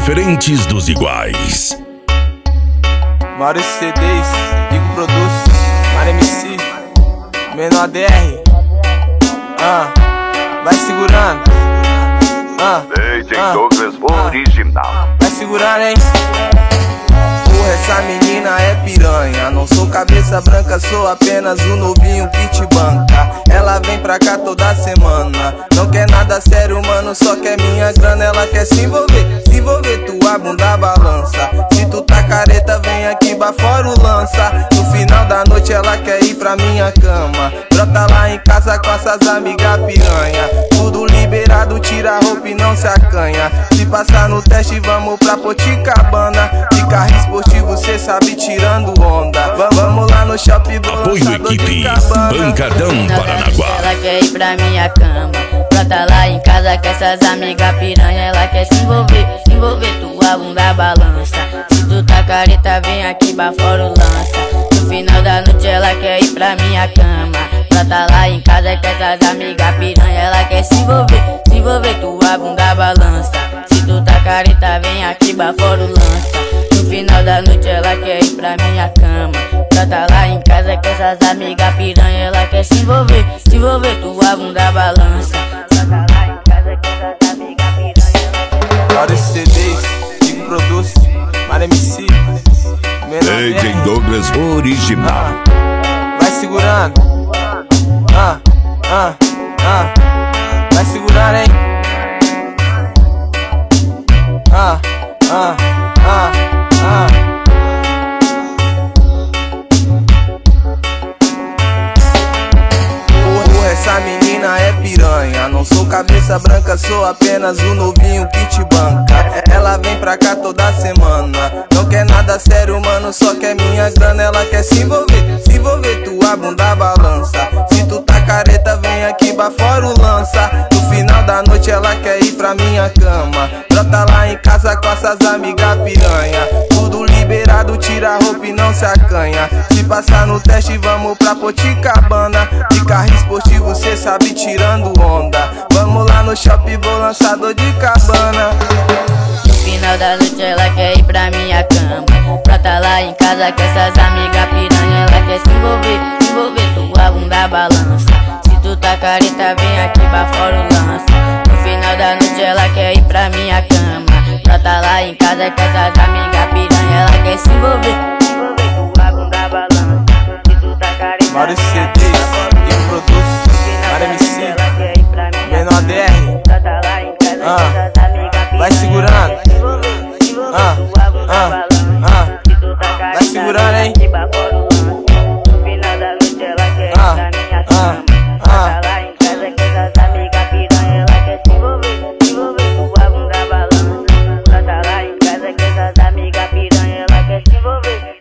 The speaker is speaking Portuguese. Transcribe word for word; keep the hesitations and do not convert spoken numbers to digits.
diferentes dos iguais. Maurício C Ds, Digo Produz, Mário M C, Menor D R. Ah, vai segurando. Ah, D J ah, Douglas ah, original. vai segurando, hein? Porra, essa menina é piranha. Não sou cabeça branca, sou apenas o novinho que te banca. Ela vem pra cá toda semana. Não quer nada sério, mano, só quer minha grana. Ela quer se envolver, se envolver, tua bunda balança. Se tu tá careta, vem aqui fora o lança. No final da noite ela quer ir pra minha cama. Brota lá em casa com essas amigas piranha. Tudo liberado, tira a roupa e não se acanha. Se passar no teste, vamos pra Poticabana. De carro esportivo, cê sabe, tirando onda. Vamos lá no shopping, apoio equipe Pancadão Paranaguá. Ela quer ir pra minha cama. Brota lá em casa com essas amigas piranha. Ela quer se envolver, se envolver, tua bunda balança. Se tu tá careta, vem aqui fora o lança. No final da noite ela quer ir pra minha cama. Brota lá em casa com essas amigas piranha. Ela quer se envolver, se envolver, tua bunda balança. Se tu tá careta, vem aqui fora o lança. No final da noite ela quer ir pra minha cama. Brota lá em casa com essas amigas piranha. Ela quer se envolver, se envolver, tua bunda balança. Brota lá em casa com essas amigas piranha. Maurício C Ds, Digo Produz, Mário M C, D J Douglas original. Ah, vai segurando. Ah, ah, ah, vai segurando, hein? Ah, ah, ah, ah. Porra, essa menina é piranha. Não sou cabeça branca, sou apenas o novinho que te banca. Ela vem pra cá toda semana. Não quer nada sério, mano, só quer minha grana. Ela quer se envolver, se envolver, tua bunda balança. Se tu tá careta, vem aqui fora o lança. No final da noite ela quer ir pra minha cama. Brota lá em casa com essas amigas piranha. Tudo liberado, tira a roupa e não se acanha. Se passar no teste, vamos pra Poticabana. De carro esportivo, cê sabe, tirando onda. Vamos lá no shopping, vou lançador de cabana. No final da noite ela quer ir pra minha cama. Brota lá em casa com essas amigas piranha. Ela quer se envolver, se envolver, tua bunda balança. Se tu tá careta, vem aqui fora o lança. No final da noite ela quer ir pra minha cama. Brota lá em casa com essas amigas piranha. Ela quer se envolver, se envolver, tua bunda balança. Se tu tá careta, Maurício C Ds, Digo Produz, Mário M C, Menor D R. Ah, vai segurando. Ah, ah, ah, vai segurando, hein? Ah, ah, ah. Ela quer se envolver.